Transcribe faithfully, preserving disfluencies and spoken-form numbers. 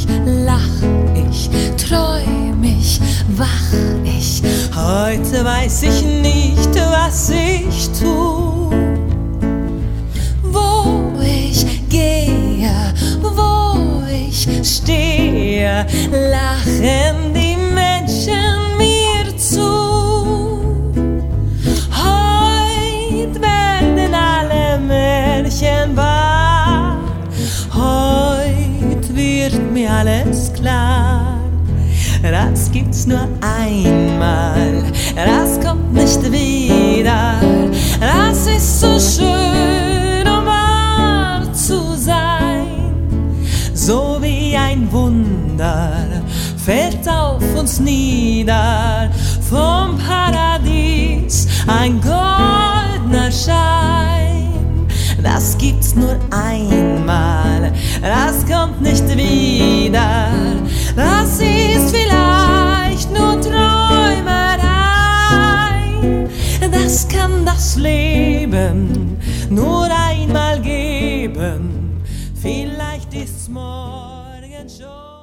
ich, lach ich, träum ich, wach ich. Heute weiß ich nicht, was ich tu. Wo ich gehe, wo ich stehe, lachen die Menschen mir zu. Heut werden alle Märchen wahr, heut wird mir alles klar. Das gibt's nur einmal, das kommt nicht wieder. Das ist so schön, um wahr zu sein. So wie ein Wunder fällt auf uns nieder. Vom Paradies ein goldener Schein. Das gibt's nur einmal, das kommt nicht wieder. Das ist vielleicht nur Träumerei. Das kann das Leben nur einmal geben. Vielleicht ist's morgen schon.